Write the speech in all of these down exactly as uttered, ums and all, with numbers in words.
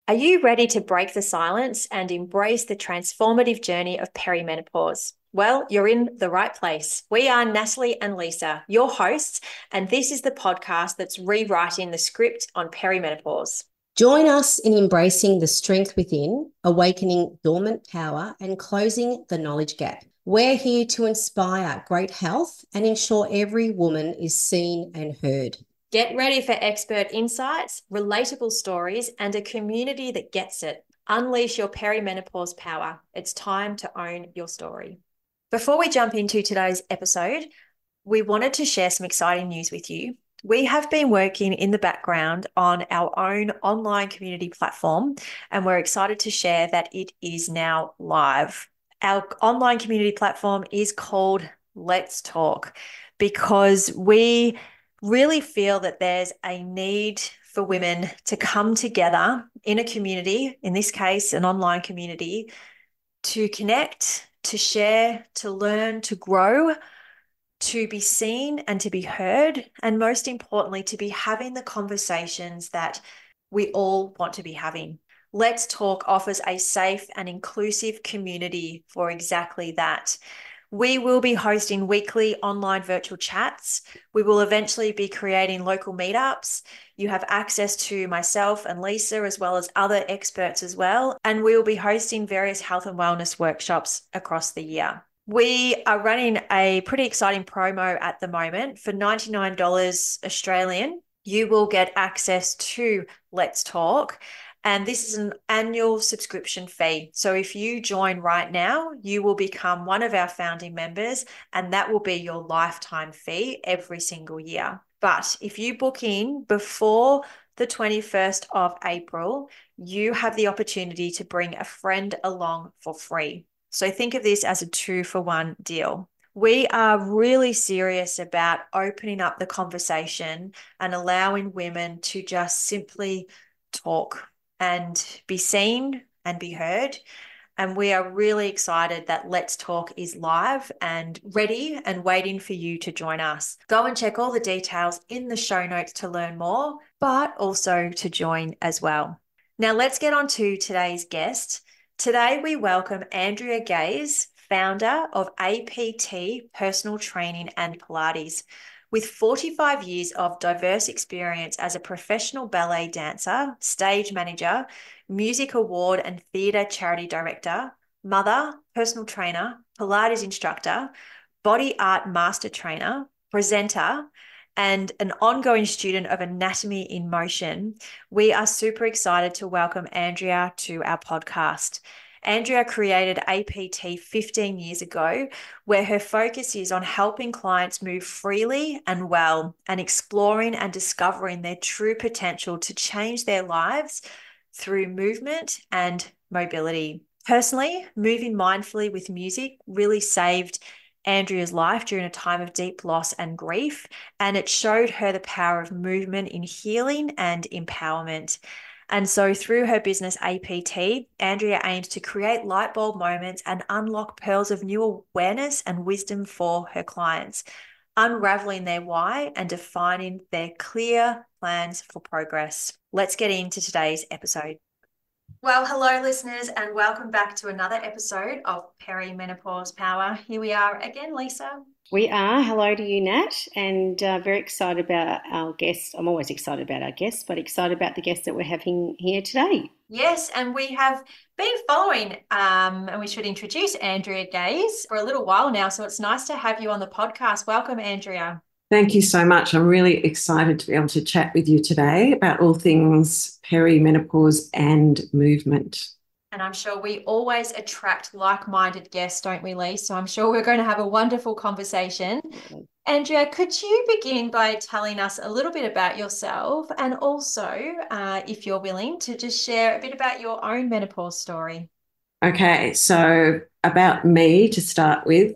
Are you ready to break the silence and embrace the transformative journey of perimenopause? Well, you're in the right place. We are Natalie and Lisa, your hosts, and this is the podcast that's rewriting the script on perimenopause. Join us in embracing the strength within, awakening dormant power, and closing the knowledge gap. We're here to inspire great health and ensure every woman is seen and heard. Get ready for expert insights, relatable stories, and a community that gets it. Unleash your perimenopause power. It's time to own your story. Before we jump into today's episode, we wanted to share some exciting news with you. We have been working in the background on our own online community platform, and we're excited to share that it is now live. Our online community platform is called Let's Talk because we really feel that there's a need for women to come together in a community, in this case, an online community, to connect, to share, to learn, to grow, to be seen and to be heard, and most importantly, to be having the conversations that we all want to be having. Let's Talk offers a safe and inclusive community for exactly that. We will be hosting weekly online virtual chats. We will eventually be creating local meetups. You have access to myself and Lisa, as well as other experts as well. And we will be hosting various health and wellness workshops across the year. We are running a pretty exciting promo at the moment. For ninety-nine dollars Australian, you will get access to Let's Talk. And this is an annual subscription fee. So if you join right now, you will become one of our founding members, and that will be your lifetime fee every single year. But if you book in before the twenty-first of April, you have the opportunity to bring a friend along for free. So think of this as a two for one deal. We are really serious about opening up the conversation and allowing women to just simply talk and be seen and be heard. And we are really excited that Let's Talk is live and ready and waiting for you to join us. Go and check all the details in the show notes to learn more, but also to join as well. Now let's get on to today's guest. Today we welcome Andrea Gaze, founder of A P T Personal Training and Pilates. With forty-five years of diverse experience as a professional ballet dancer, stage manager, music award and theatre charity director, mother, personal trainer, Pilates instructor, body art master trainer, presenter, and an ongoing student of anatomy in motion, we are super excited to welcome Andrea to our podcast. Andrea created A P T fifteen years ago, where her focus is on helping clients move freely and well and exploring and discovering their true potential to change their lives through movement and mobility. Personally, moving mindfully with music really saved Andrea's life during a time of deep loss and grief, and it showed her the power of movement in healing and empowerment. And so through her business A P T, Andrea aims to create light bulb moments and unlock pearls of new awareness and wisdom for her clients, unraveling their why and defining their clear plans for progress. Let's get into today's episode. Well, hello, listeners, and welcome back to another episode of Perimenopause Power. Here we are again, Lisa. We are. Hello to you, Nat, and uh, very excited about our guest. I'm always excited about our guests, but excited about the guest that we're having here today. Yes, and we have been following, um, and we should introduce Andrea Gaze for a little while now, so it's nice to have you on the podcast. Welcome, Andrea. Thank you so much. I'm really excited to be able to chat with you today about all things perimenopause and movement. And I'm sure we always attract like-minded guests, don't we, Lee? So I'm sure we're going to have a wonderful conversation. Andrea, could you begin by telling us a little bit about yourself and also, uh, if you're willing, to just share a bit about your own menopause story? Okay, so about me to start with,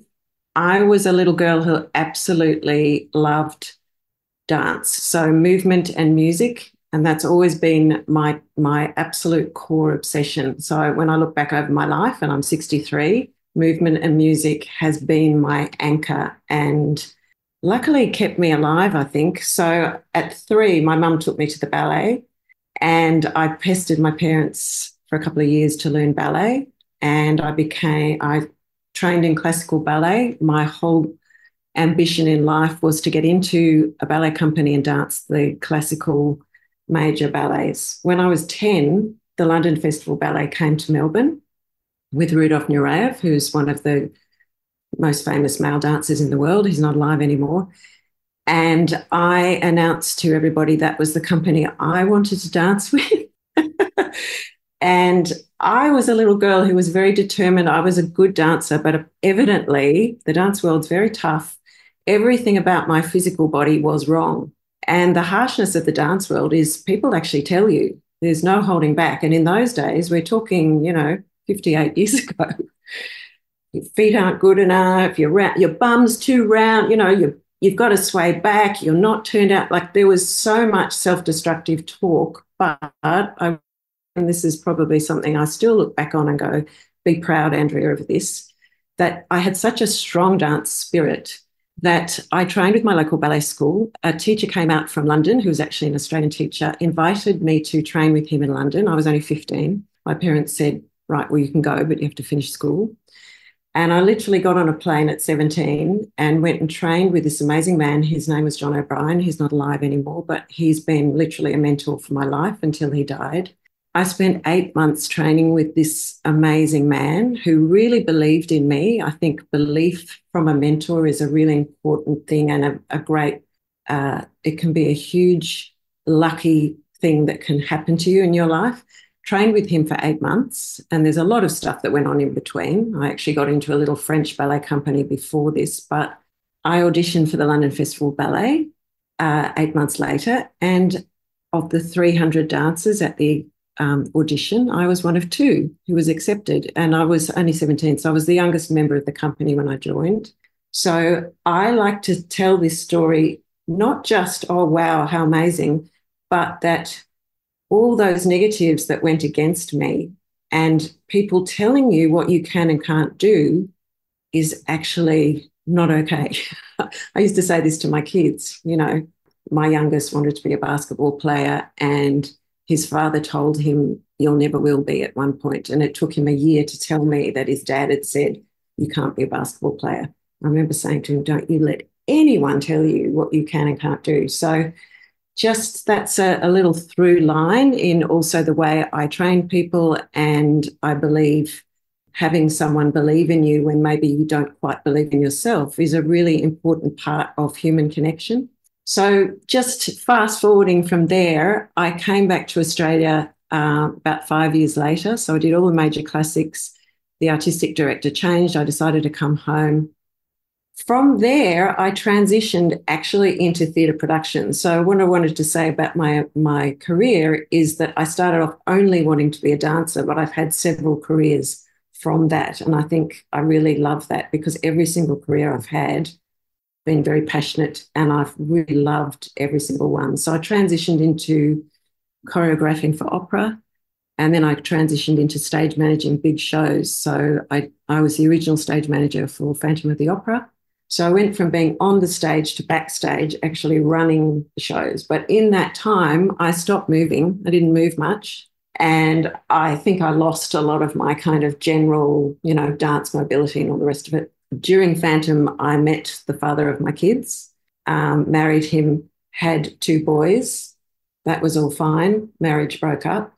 I was a little girl who absolutely loved dance, so movement and music. And that's always been my my absolute core obsession. So when I look back over my life, and I'm sixty-three, movement and music has been my anchor and luckily kept me alive, I think. So at three, my mum took me to the ballet. And I pestered my parents for a couple of years to learn ballet. And I became, I trained in classical ballet. My whole ambition in life was to get into a ballet company and dance the classical major ballets. When I was ten, the London Festival Ballet came to Melbourne with Rudolf Nureyev, who's one of the most famous male dancers in the world. He's not alive anymore. And I announced to everybody that was the company I wanted to dance with. And I was a little girl who was very determined. I was a good dancer, but evidently the dance world's very tough. Everything about my physical body was wrong. And the harshness of the dance world is people actually tell you there's no holding back. And in those days, we're talking, you know, fifty-eight years ago, your feet aren't good enough, your, ra- your bum's too round, you know, you're, you've got to sway back, you're not turned out. Like there was so much self-destructive talk, but I, and this is probably something I still look back on and go, be proud, Andrea, of this, that I had such a strong dance spirit that I trained with my local ballet school. A teacher came out from London, who was actually an Australian teacher, invited me to train with him in London. I was only fifteen. My parents said, right, well, you can go, but you have to finish school. And I literally got on a plane at seventeen and went and trained with this amazing man. His name was John O'Brien. He's not alive anymore, but he's been literally a mentor for my life until he died. I spent eight months training with this amazing man who really believed in me. I think belief from a mentor is a really important thing and a, a great, uh, it can be a huge, lucky thing that can happen to you in your life. Trained with him for eight months, and there's a lot of stuff that went on in between. I actually got into a little French ballet company before this, but I auditioned for the London Festival Ballet uh, eight months later, and of the three hundred dancers at the um, audition, I was one of two who was accepted, and I was only seventeen, so I was the youngest member of the company when I joined. So I like to tell this story, not just, oh, wow, how amazing, but that all those negatives that went against me and people telling you what you can and can't do is actually not okay. I used to say this to my kids, you know, my youngest wanted to be a basketball player and his father told him, you'll never will be at one point. And it took him a year to tell me that his dad had said, you can't be a basketball player. I remember saying to him, don't you let anyone tell you what you can and can't do. So just that's a, a little through line in also the way I train people, and I believe having someone believe in you when maybe you don't quite believe in yourself is a really important part of human connection. So just fast forwarding from there, I came back to Australia uh, about five years later. So I did all the major classics. The artistic director changed. I decided to come home. From there, I transitioned actually into theatre production. So what I wanted to say about my, my career is that I started off only wanting to be a dancer, but I've had several careers from that. And I think I really love that because every single career I've had been very passionate and I've really loved every single one. So I transitioned into choreographing for opera, and then I transitioned into stage managing big shows. So I, I was the original stage manager for Phantom of the Opera. So I went from being on the stage to backstage, actually running the shows. But in that time, I stopped moving. I didn't move much. And I think I lost a lot of my kind of general, you know, dance mobility and all the rest of it. During Phantom, I met the father of my kids, um, married him, had two boys. That was all fine. Marriage broke up.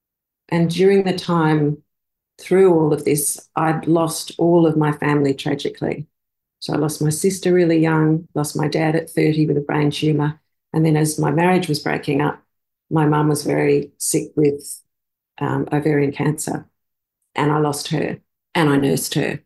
And during the time through all of this, I'd lost all of my family tragically. So I lost my sister really young, lost my dad at thirty with a brain tumour. And then as my marriage was breaking up, my mum was very sick with um, ovarian cancer, and I lost her and I nursed her.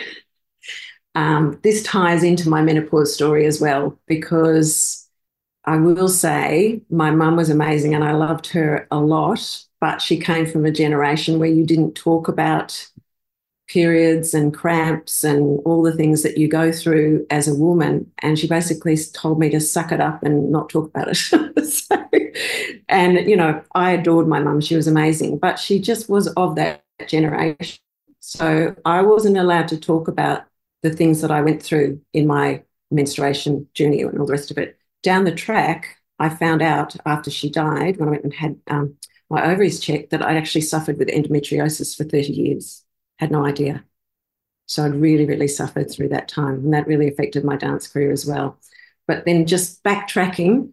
um, this ties into my menopause story as well, because I will say my mum was amazing and I loved her a lot, but she came from a generation where you didn't talk about periods and cramps and all the things that you go through as a woman. And she basically told me to suck it up and not talk about it. so, and, you know, I adored my mum. She was amazing, but she just was of that generation. So I wasn't allowed to talk about the things that I went through in my menstruation journey and all the rest of it. Down the track, I found out after she died, when I went and had um, my ovaries checked, that I'd actually suffered with endometriosis for thirty years. Had no idea. So I'd really, really suffered through that time, and that really affected my dance career as well. But then just backtracking,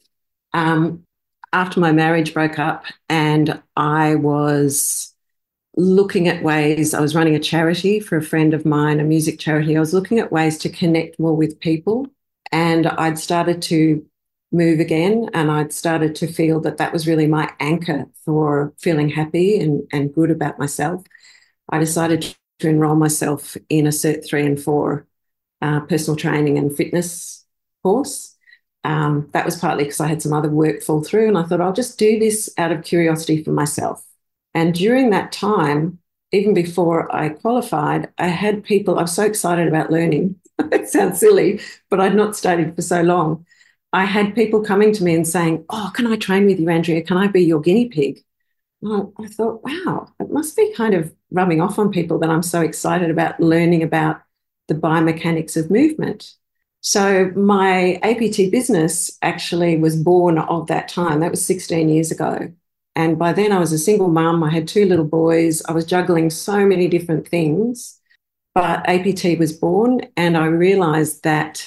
um, after my marriage broke up and I was looking at ways, I was running a charity for a friend of mine, a music charity. I was looking at ways to connect more with people, and I'd started to move again, and I'd started to feel that that was really my anchor for feeling happy and, and good about myself. I decided to enroll myself in a Cert three and four uh, personal training and fitness course. Um, that was partly because I had some other work fall through, and I thought I'll just do this out of curiosity for myself. And during that time, even before I qualified, I had people, I was so excited about learning. It sounds silly, but I'd not studied for so long. I had people coming to me and saying, oh, can I train with you, Andrea? Can I be your guinea pig? Well, I thought, wow, it must be kind of rubbing off on people that I'm so excited about learning about the biomechanics of movement. So my A P T business actually was born of that time. That was sixteen years ago. And by then I was a single mum. I had two little boys. I was juggling so many different things. But A P T was born, and I realised that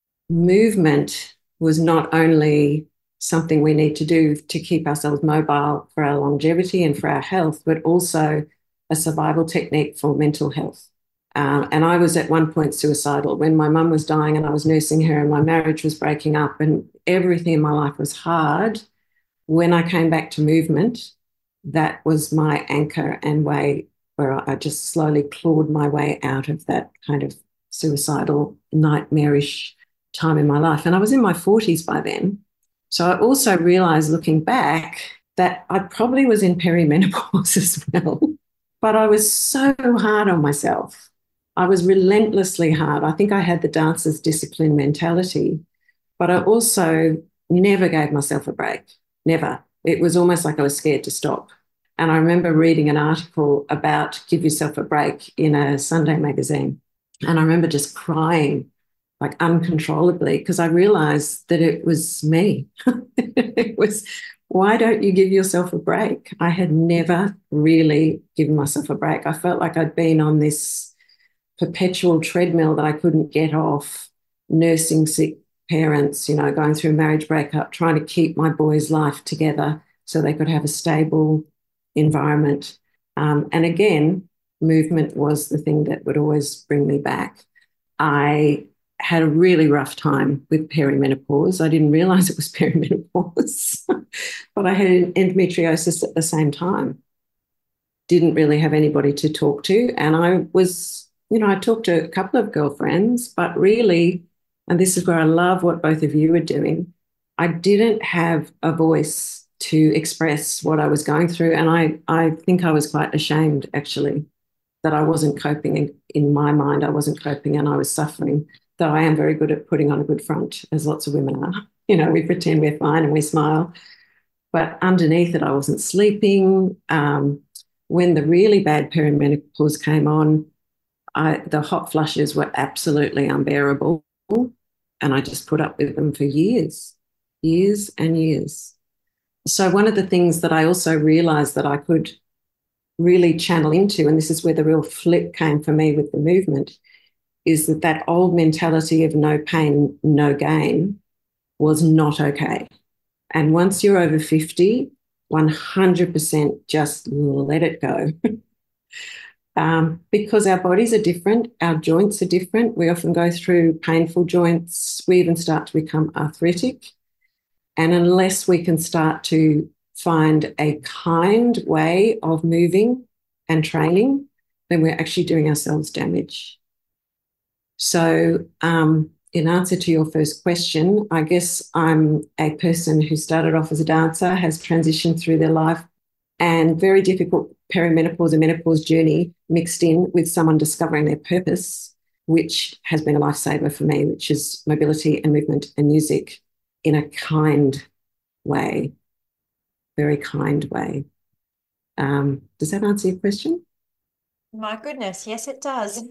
movement was not only something we need to do to keep ourselves mobile for our longevity and for our health, but also a survival technique for mental health. Um, and I was at one point suicidal when my mum was dying and I was nursing her and my marriage was breaking up and everything in my life was hard. When I came back to movement, that was my anchor and way where I just slowly clawed my way out of that kind of suicidal, nightmarish time in my life. And I was in my forties by then. So I also realised looking back that I probably was in perimenopause as well, but I was so hard on myself. I was relentlessly hard. I think I had the dancer's discipline mentality, but I also never gave myself a break, never. It was almost like I was scared to stop. And I remember reading an article about give yourself a break in a Sunday magazine. And I remember just crying like uncontrollably because I realised that it was me. It was, why don't you give yourself a break? I had never really given myself a break. I felt like I'd been on this perpetual treadmill that I couldn't get off, nursing sick parents, you know, going through a marriage breakup, trying to keep my boys' life together so they could have a stable environment. Um, and again, movement was the thing that would always bring me back. I had a really rough time with perimenopause. I didn't realise it was perimenopause, but I had endometriosis at the same time. Didn't really have anybody to talk to. And I was, you know, I talked to a couple of girlfriends, but really, and this is where I love what both of you are doing, I didn't have a voice to express what I was going through. And I, I think I was quite ashamed, actually, that I wasn't coping. In, in my mind, I wasn't coping and I was suffering, though I am very good at putting on a good front, as lots of women are. You know, we pretend we're fine and we smile. But underneath it, I wasn't sleeping. Um, when the really bad perimenopause came on, I, the hot flushes were absolutely unbearable. And I just put up with them for years, years and years. So one of the things that I also realised that I could really channel into, and this is where the real flip came for me with the movement, is that that old mentality of no pain, no gain was not okay. And once you're over fifty, one hundred percent just let it go. um, because our bodies are different, our joints are different. We often go through painful joints. We even start to become arthritic. And unless we can start to find a kind way of moving and training, then we're actually doing ourselves damage. So um, in answer to your first question, I guess I'm a person who started off as a dancer, has transitioned through their life, and very difficult perimenopause and menopause journey mixed in with someone discovering their purpose, which has been a lifesaver for me, which is mobility and movement and music in a kind way, very kind way. Um, does that answer your question? My goodness, yes, it does.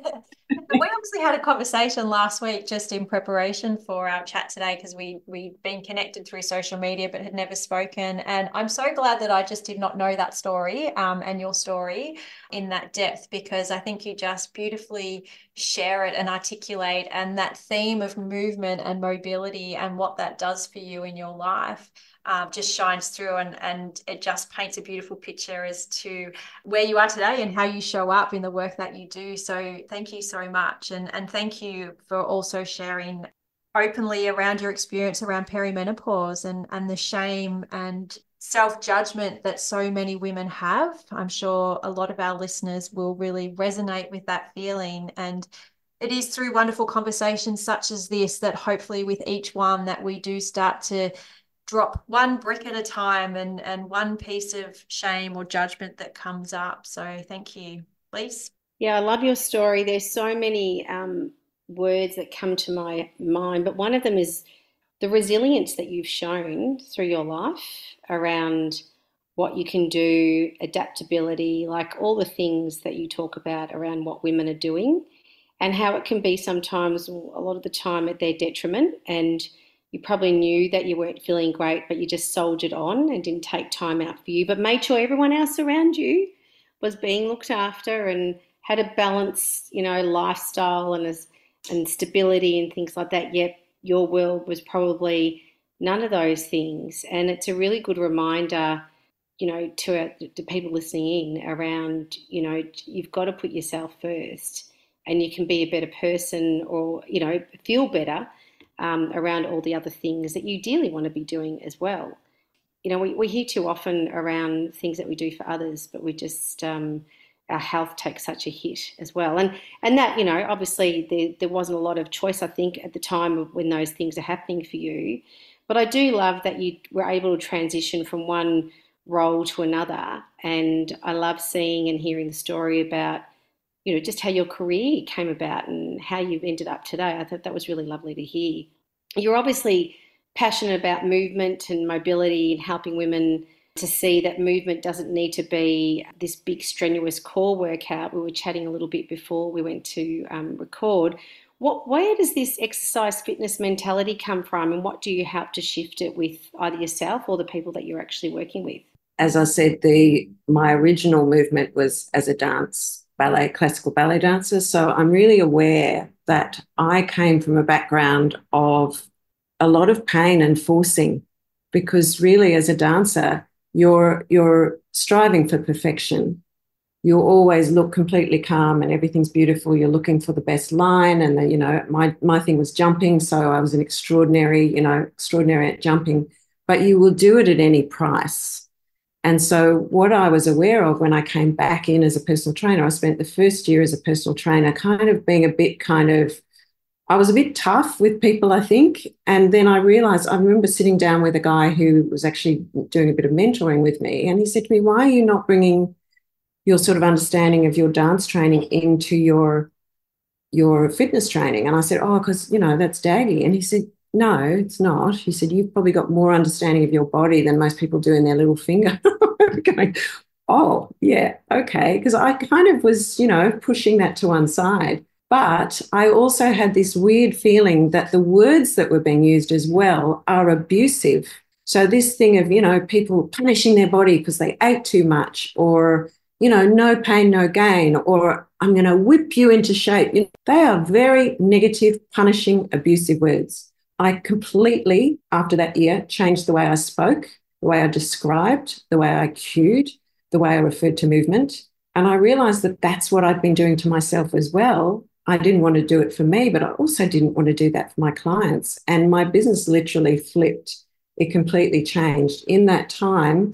We obviously had a conversation last week just in preparation for our chat today because we we've been connected through social media but had never spoken. And I'm so glad that I just did not know that story um, and your story in that depth, because I think you just beautifully share it and articulate, and that theme of movement and mobility and what that does for you in your life um, just shines through, and, and it just paints a beautiful picture as to where you are today and how you show up in the work that you do. So thank you so much. And, and thank you for also sharing openly around your experience around perimenopause and, and the shame and self-judgment that so many women have. I'm sure a lot of our listeners will really resonate with that feeling. And it is through wonderful conversations such as this that hopefully with each one that we do start to drop one brick at a time and and one piece of shame or judgment that comes up. So thank you, Lise. Yeah, I love your story. There's so many um, words that come to my mind, but one of them is the resilience that you've shown through your life around what you can do, adaptability, like all the things that you talk about around what women are doing and how it can be sometimes, a lot of the time, at their detriment. And you probably knew that you weren't feeling great, but you just soldiered on and didn't take time out for you, but made sure everyone else around you was being looked after and had a balanced, you know, lifestyle and and stability and things like that. Yet your world was probably none of those things. And it's a really good reminder, you know, to, our, to people listening in around, you know, you've got to put yourself first and you can be a better person or, you know, feel better um, around all the other things that you dearly want to be doing as well. You know, we, we hear too often around things that we do for others, but we just, um, our health takes such a hit as well. And and that, you know, obviously there, there wasn't a lot of choice, I think, at the time of when those things are happening for you. But I do love that you were able to transition from one role to another. And I love seeing and hearing the story about, you know, just how your career came about and how you've ended up today. I thought that was really lovely to hear. You're obviously passionate about movement and mobility and helping women to see that movement doesn't need to be this big strenuous core workout. We were chatting a little bit before we went to um, record. What, where does this exercise fitness mentality come from, and what do you help to shift it with either yourself or the people that you're actually working with? As I said, the my original movement was as a dance, ballet, classical ballet dancer. So I'm really aware that I came from a background of a lot of pain and forcing, because really as a dancer, you're you're striving for perfection. You always look completely calm and everything's beautiful. You're looking for the best line. And, the, you know, my, my thing was jumping. So I was an extraordinary, you know, extraordinary at jumping, but you will do it at any price. And so what I was aware of when I came back in as a personal trainer, I spent the first year as a personal trainer kind of being a bit kind of, I was a bit tough with people, I think. And then I realized, I remember sitting down with a guy who was actually doing a bit of mentoring with me. And he said to me, why are you not bringing your sort of understanding of your dance training into your, your fitness training? And I said, oh, because, you know, that's daggy. And he said, no, it's not. He said, you've probably got more understanding of your body than most people do in their little finger. Going, oh, yeah, okay. Because I kind of was, you know, pushing that to one side. But I also had this weird feeling that the words that were being used as well are abusive. So this thing of, you know, people punishing their body because they ate too much, or, you know, no pain, no gain, or I'm going to whip you into shape. You know, they are very negative, punishing, abusive words. I completely, after that year, changed the way I spoke, the way I described, the way I cued, the way I referred to movement. And I realized that that's what I'd been doing to myself as well. I didn't want to do it for me, but I also didn't want to do that for my clients. And my business literally flipped. It completely changed. In that time,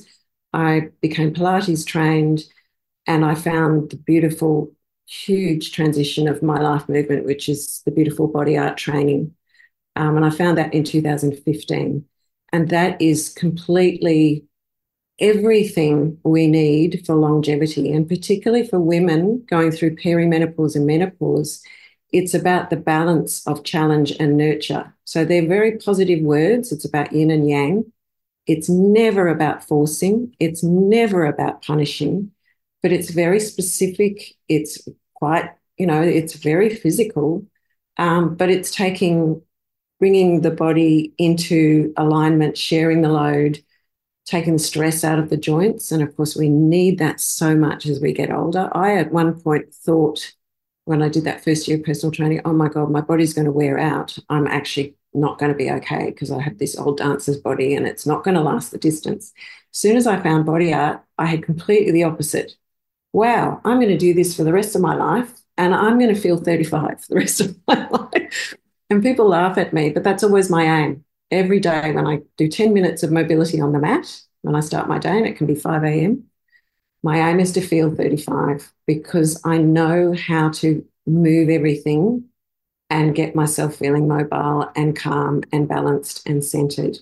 I became Pilates trained, and I found the beautiful, huge transition of my life movement, which is the beautiful body art training. Um, and I found that in two thousand fifteen. And that is completely everything we need for longevity, and particularly for women going through perimenopause and menopause. It's about the balance of challenge and nurture. So they're very positive words. It's about yin and yang. It's never about forcing. It's never about punishing. but it's very specific. It's quite, you know, it's very physical, um, but it's taking, bringing the body into alignment, sharing the load, taking the stress out of the joints. And of course, we need that so much as we get older. I, at one point, thought when I did that first year of personal training, oh my God, my body's going to wear out. I'm actually not going to be okay because I have this old dancer's body and it's not going to last the distance. As soon as I found body art, I had completely the opposite. Wow, I'm going to do this for the rest of my life and I'm going to feel thirty-five for the rest of my life. And people laugh at me, but that's always my aim. Every day when I do ten minutes of mobility on the mat, when I start my day, and it can be five a.m., my aim is to feel thirty-five because I know how to move everything and get myself feeling mobile and calm and balanced and centered.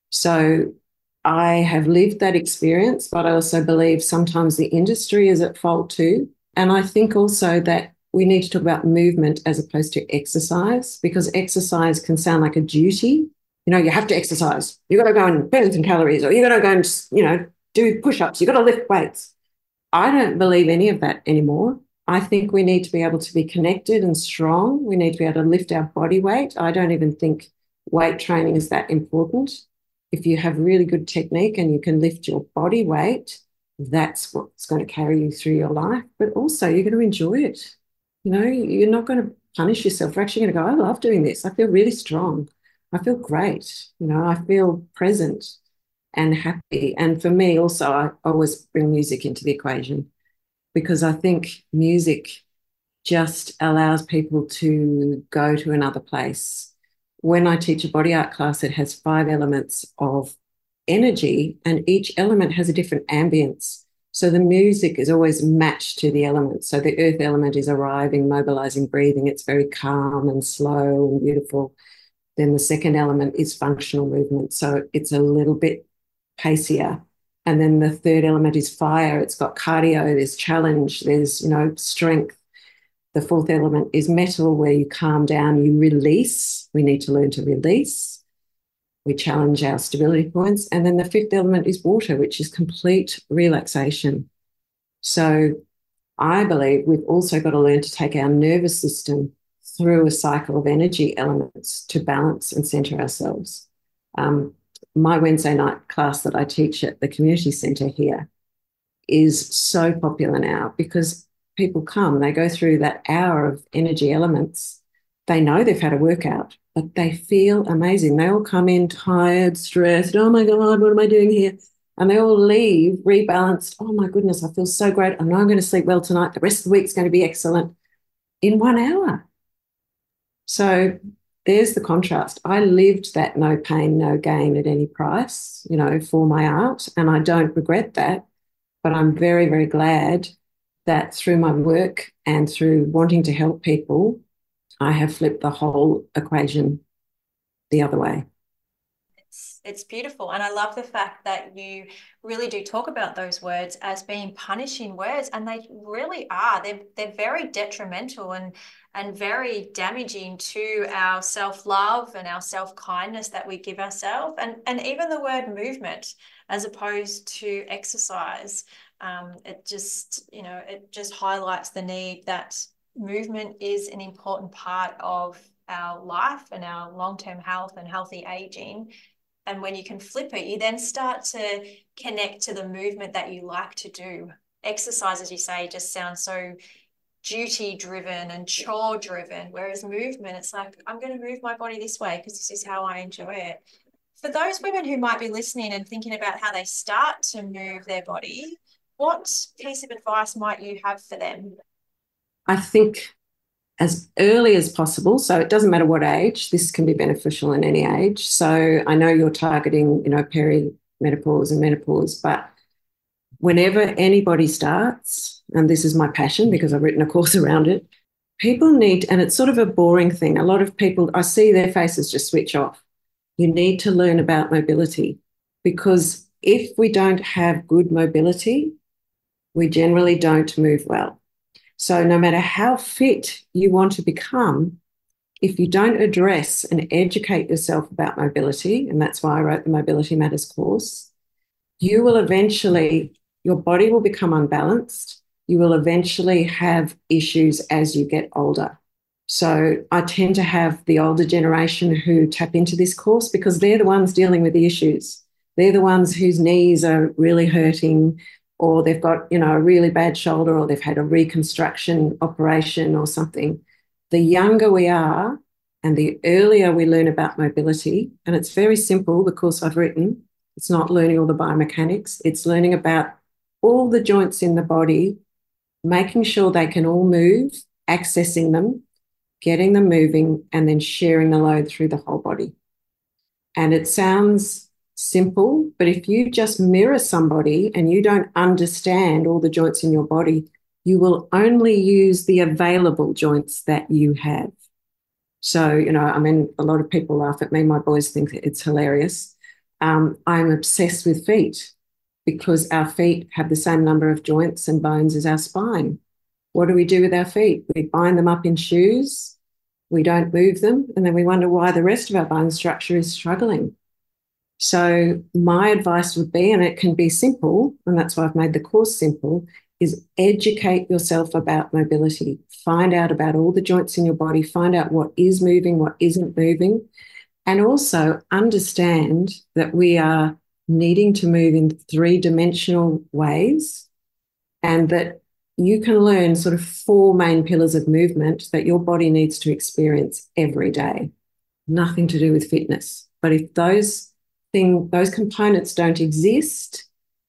So I have lived that experience, but I also believe sometimes the industry is at fault too. And I think also that we need to talk about movement as opposed to exercise, because exercise can sound like a duty. You know, you have to exercise. You got to go and burn some calories, or you got to go and, you know, do push-ups. You got to lift weights. I don't believe any of that anymore. I think we need to be able to be connected and strong. We need to be able to lift our body weight. I don't even think weight training is that important. If you have really good technique and you can lift your body weight, that's what's going to carry you through your life. But also you're going to enjoy it. You know, you're not going to punish yourself. You're actually going to go, I love doing this. I feel really strong. I feel great. You know, I feel present and happy. And for me also, I always bring music into the equation because I think music just allows people to go to another place. When I teach a body art class, it has five elements of energy and each element has a different ambience. So the music is always matched to the elements. So the earth element is arriving, mobilizing, breathing. It's very calm and slow and beautiful. Then the second element is functional movement. So it's a little bit pacier. And then the third element is fire. It's got cardio, there's challenge, there's, you know, strength. The fourth element is metal, where you calm down, you release. We need to learn to release. We challenge our stability points. And then the fifth element is water, which is complete relaxation. So I believe we've also got to learn to take our nervous system through a cycle of energy elements to balance and center ourselves. Um, my Wednesday night class that I teach at the community centre here is so popular now because people come, they go through that hour of energy elements. They know they've had a workout, but they feel amazing. They all come in tired, stressed. Oh my God, what am I doing here? And they all leave rebalanced. Oh my goodness, I feel so great. I know I'm going to sleep well tonight. The rest of the week's going to be excellent in one hour. So there's the contrast. I lived that no pain, no gain at any price, you know, for my art, and I don't regret that. But I'm very, very glad that through my work and through wanting to help people, I have flipped the whole equation the other way. It's, it's beautiful. And I love the fact that you really do talk about those words as being punishing words, and they really are. They're, they're very detrimental and, and very damaging to our self-love and our self-kindness that we give ourselves. And, and even the word movement as opposed to exercise, um, it just, you know, it just highlights the need that movement is an important part of our life and our long-term health and healthy aging. And when you can flip it, you then start to connect to the movement that you like to do. Exercise, as you say, just sounds so duty-driven and chore-driven, whereas movement, it's like, I'm going to move my body this way because this is how I enjoy it. For those women who might be listening and thinking about how they start to move their body, what piece of advice might you have for them? I think as early as possible. So it doesn't matter what age, this can be beneficial in any age. So I know you're targeting, you know, perimenopause and menopause, but whenever anybody starts, and this is my passion because I've written a course around it, people need, and it's sort of a boring thing. A lot of people, I see their faces just switch off. You need to learn about mobility, because if we don't have good mobility, we generally don't move well. So no matter how fit you want to become, if you don't address and educate yourself about mobility, and that's why I wrote the Mobility Matters course, you will eventually, your body will become unbalanced you will eventually have issues as you get older. So I tend to have the older generation who tap into this course because they're the ones dealing with the issues. They're the ones whose knees are really hurting, or they've got, you know, a really bad shoulder, or they've had a reconstruction operation or something. The younger we are and the earlier we learn about mobility, and it's very simple, the course I've written, it's not learning all the biomechanics, it's learning about all the joints in the body, making sure they can all move, accessing them, getting them moving, and then sharing the load through the whole body. And it sounds simple, but if you just mirror somebody and you don't understand all the joints in your body, you will only use the available joints that you have. So, you know, I mean, a lot of people laugh at me. My boys think it's hilarious. Um, I'm obsessed with feet because our feet have the same number of joints and bones as our spine. What do we do with our feet? We bind them up in shoes, we don't move them, and then we wonder why the rest of our bone structure is struggling. So my advice would be, and it can be simple, and that's why I've made the course simple, is educate yourself about mobility. Find out about all the joints in your body, find out what is moving, what isn't moving, and also understand that we are needing to move in three-dimensional ways, and that you can learn sort of four main pillars of movement that your body needs to experience every day. Nothing to do with fitness. But if those thing, those components don't exist,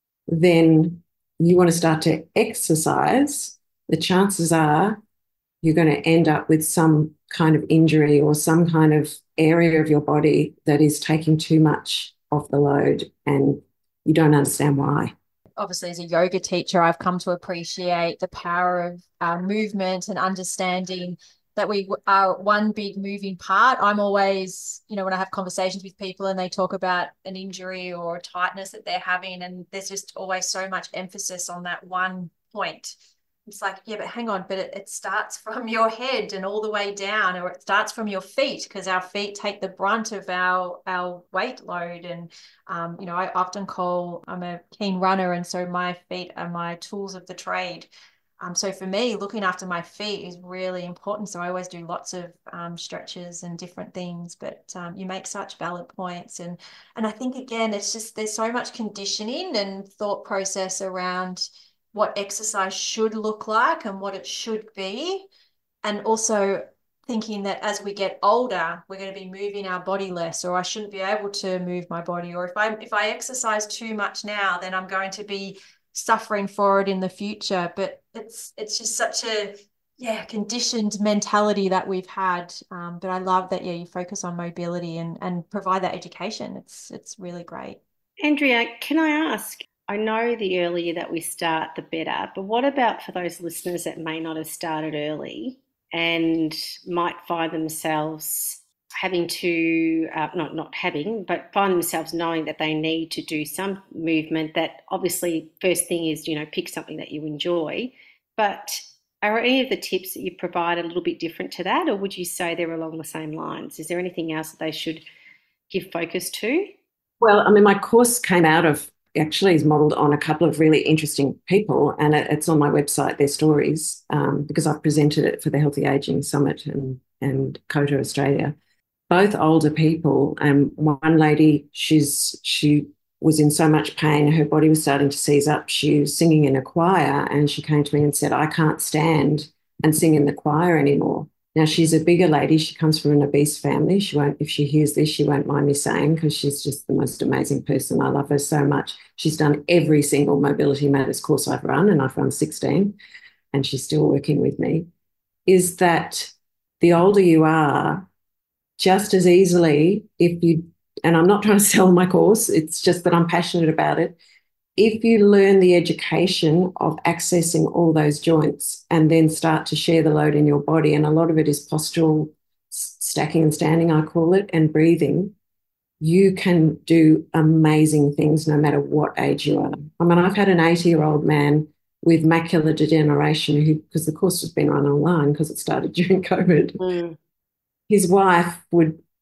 then you want to start to exercise, the chances are you're going to end up with some kind of injury or some kind of area of your body that is taking too much of the load, and you don't understand why. Obviously, as a yoga teacher, I've come to appreciate the power of uh, movement and understanding that we are one big moving part. I'm always, you know, when I have conversations with people and they talk about an injury or a tightness that they're having, and there's just always so much emphasis on that one point. It's like, yeah, but hang on, but it, it starts from your head and all the way down, or it starts from your feet, because our feet take the brunt of our our weight load. And um, you know, I often call, I'm a keen runner, and so my feet are my tools of the trade. Um, so for me, looking after my feet is really important. So I always do lots of um, stretches and different things. But um, you make such valid points, and and I think again, it's just there's so much conditioning and thought process around what exercise should look like and what it should be. And also thinking that as we get older, we're going to be moving our body less, or I shouldn't be able to move my body. Or if I if I exercise too much now, then I'm going to be suffering for it in the future. But it's it's just such a yeah conditioned mentality that we've had. Um, but I love that, yeah, you focus on mobility and and provide that education. It's it's really great. Andrea, can I ask, I know the earlier that we start, the better, but what about for those listeners that may not have started early and might find themselves having to, uh, not not having, but find themselves knowing that they need to do some movement that obviously first thing is, you know, pick something that you enjoy, but are any of the tips that you provide a little bit different to that, or would you say they're along the same lines? Is there anything else that they should give focus to? Well, I mean, my course came out of, actually is modelled on a couple of really interesting people, and it's on my website, their stories, um, because I've presented it for the Healthy Aging Summit and, and COTA Australia. Both older people, and one lady, she's she was in so much pain, her body was starting to seize up. She was singing in a choir, and she came to me and said, I can't stand and sing in the choir anymore. Now, she's a bigger lady. She comes from an obese family. She won't, if she hears this, she won't mind me saying, because she's just the most amazing person. I love her so much. She's done every single Mobility Matters course I've run, and I've run sixteen, and she's still working with me, is that the older you are, just as easily, if you, and I'm not trying to sell my course, it's just that I'm passionate about it, if you learn the education of accessing all those joints and then start to share the load in your body, and a lot of it is postural stacking and standing, I call it, and breathing, you can do amazing things no matter what age you are. I mean, I've had an eighty-year-old man with macular degeneration who, because the course has been run online because it started during COVID, Mm. his wife would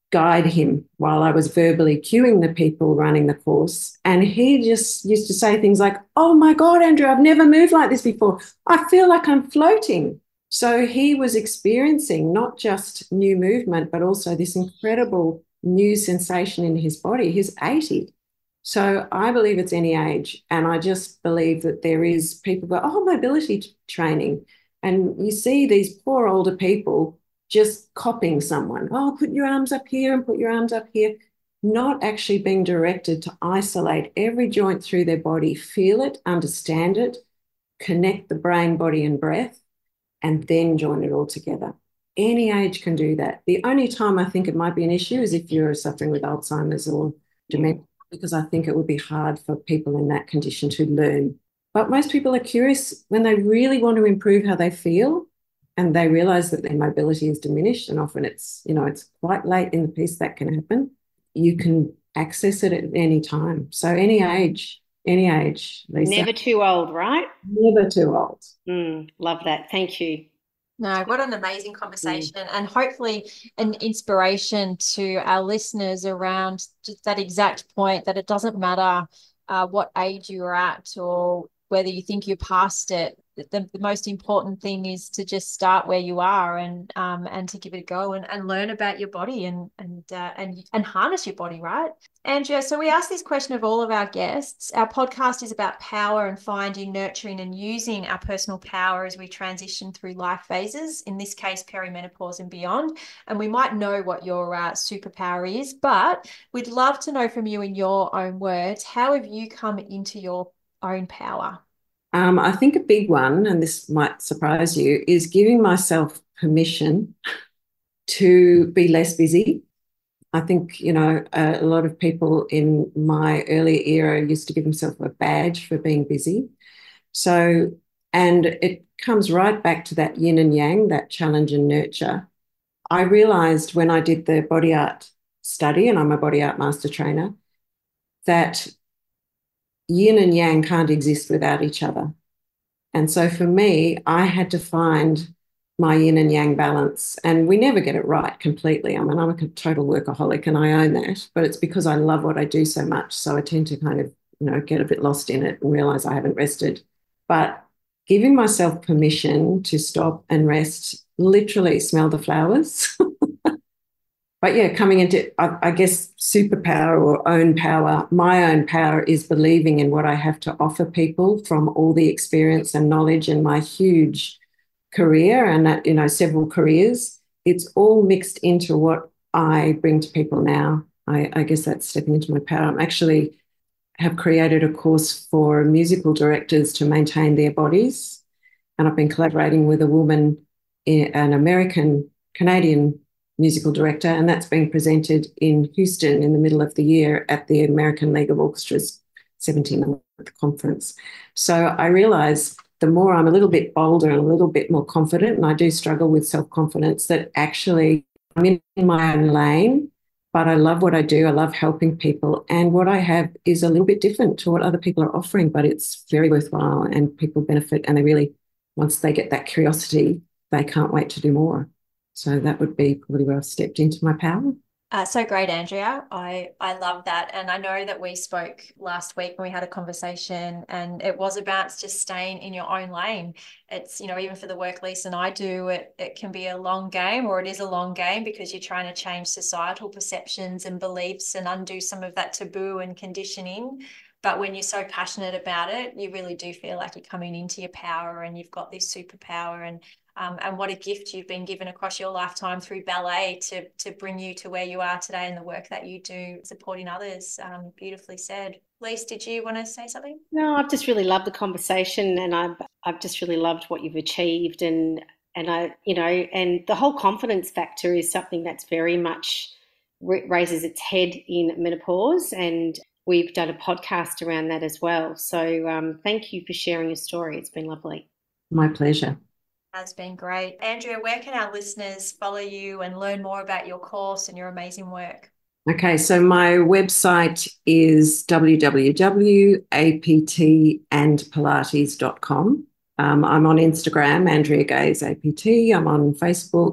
guide him while I was verbally cueing the people running the course. And he just used to say things like, oh my God, Andrea, I've never moved like this before. I feel like I'm floating. So he was experiencing not just new movement, but also this incredible new sensation in his body. He's eighty. So I believe it's any age. And I just believe that there is people go, oh, mobility training. And you see these poor older people just copying someone. Oh, put your arms up here and put your arms up here. Not actually being directed to isolate every joint through their body, feel it, understand it, connect the brain, body, and breath, and then join it all together. Any age can do that. The only time I think it might be an issue is if you're suffering with Alzheimer's or dementia, because I think it would be hard for people in that condition to learn. But most people are curious when they really want to improve how they feel and they realize that their mobility is diminished, and often it's, you know, it's quite late in the piece that can happen. You can access it at any time. So any age, any age. Lisa. Never too old, right? Never too old. Mm, love that. Thank you. No, what an amazing conversation, mm. and hopefully an inspiration to our listeners around just that exact point that it doesn't matter uh, what age you're at or whether you think you're past it. The, the most important thing is to just start where you are and um and to give it a go and, and learn about your body and and uh, and and harness your body, right? Andrea, so we ask this question of all of our guests. Our podcast is about power and finding, nurturing, and using our personal power as we transition through life phases, in this case, perimenopause and beyond. And we might know what your uh, superpower is, but we'd love to know from you in your own words, how have you come into your own power? Um, I think a big one, and this might surprise you, is giving myself permission to be less busy. I think, you know, a, a lot of people in my early era used to give themselves a badge for being busy. So, and it comes right back to that yin and yang, that challenge and nurture. I realised when I did the body art study, and I'm a body art master trainer, that yin and yang can't exist without each other. And so for me, I had to find my yin and yang balance. And we never get it right completely. I mean, I'm a total workaholic and I own that, but it's because I love what I do so much. So I tend to kind of, you know, get a bit lost in it and realize I haven't rested. But giving myself permission to stop and rest, literally smell the flowers. But yeah, coming into, I, I guess, superpower or own power, my own power is believing in what I have to offer people from all the experience and knowledge in my huge career and that, you know, several careers. It's all mixed into what I bring to people now. I, I guess that's stepping into my power. I'm actually have created a course for musical directors to maintain their bodies. And I've been collaborating with a woman, an American, Canadian musical director, and that's being presented in Houston in the middle of the year at the American League of Orchestras seventeenth conference. So I realise the more I'm a little bit bolder and a little bit more confident, and I do struggle with self-confidence, that actually I'm in my own lane, but I love what I do. I love helping people, and what I have is a little bit different to what other people are offering, but it's very worthwhile and people benefit, and they really, once they get that curiosity, they can't wait to do more. So that would be probably where I've stepped into my power. Uh, so great, Andrea. I, I love that. And I know that we spoke last week when we had a conversation, and it was about just staying in your own lane. It's, you know, even for the work Lisa and I do, it, it can be a long game, or it is a long game, because you're trying to change societal perceptions and beliefs and undo some of that taboo and conditioning. But when you're so passionate about it, you really do feel like you're coming into your power and you've got this superpower. And Um, and what a gift you've been given across your lifetime through ballet to, to bring you to where you are today and the work that you do supporting others. Um, beautifully said. Lise, did you want to say something? No, I've just really loved the conversation, and I've I've just really loved what you've achieved, and and I you know and the whole confidence factor is something that's very much raises its head in menopause, and we've done a podcast around that as well. So um, thank you for sharing your story. It's been lovely. My pleasure. Has been great. Andrea, where can our listeners follow you and learn more about your course and your amazing work? Okay, so my website is w w w dot a p t and pilates dot com. Um, I'm on Instagram, Andrea Gaze A P T. I'm on Facebook,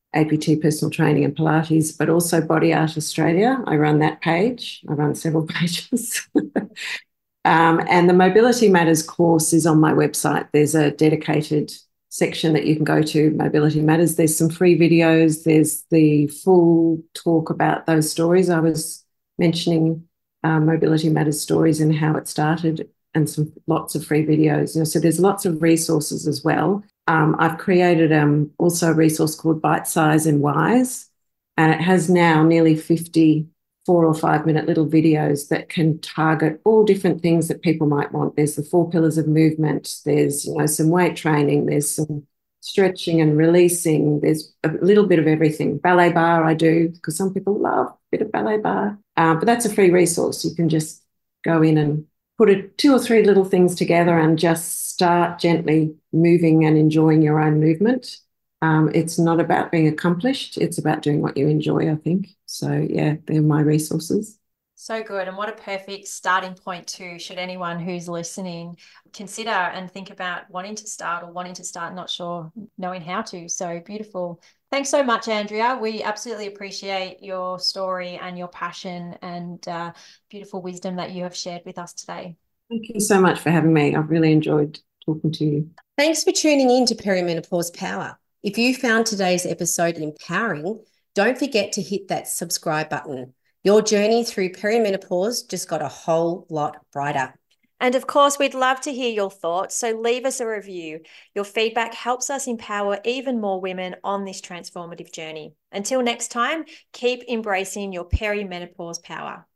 A P T personal training and Pilates, but also Body Art Australia. I run that page. I run several pages. um, and the Mobility Matters course is on my website. There's a dedicated section that you can go to, Mobility Matters. There's some free videos. There's the full talk about those stories. I was mentioning um, Mobility Matters stories and how it started, and some lots of free videos. You know, so there's lots of resources as well. Um, I've created um, also a resource called Bite Size and Wise, and it has now nearly fifty four or five minute little videos that can target all different things that people might want. There's the four pillars of movement. There's, you know, some weight training. There's some stretching and releasing. There's a little bit of everything. Ballet bar I do, because some people love a bit of ballet bar. Uh, but that's a free resource. You can just go in and put a, two or three little things together and just start gently moving and enjoying your own movement. Um, it's not about being accomplished. It's about doing what you enjoy, I think. So, yeah, they're my resources. So good. And what a perfect starting point too, should anyone who's listening consider and think about wanting to start or wanting to start, not sure, knowing how to. So beautiful. Thanks so much, Andrea. We absolutely appreciate your story and your passion and uh, beautiful wisdom that you have shared with us today. Thank you so much for having me. I've really enjoyed talking to you. Thanks for tuning in to Perimenopause Power. If you found today's episode empowering, don't forget to hit that subscribe button. Your journey through perimenopause just got a whole lot brighter. And of course, we'd love to hear your thoughts, so leave us a review. Your feedback helps us empower even more women on this transformative journey. Until next time, keep embracing your perimenopause power.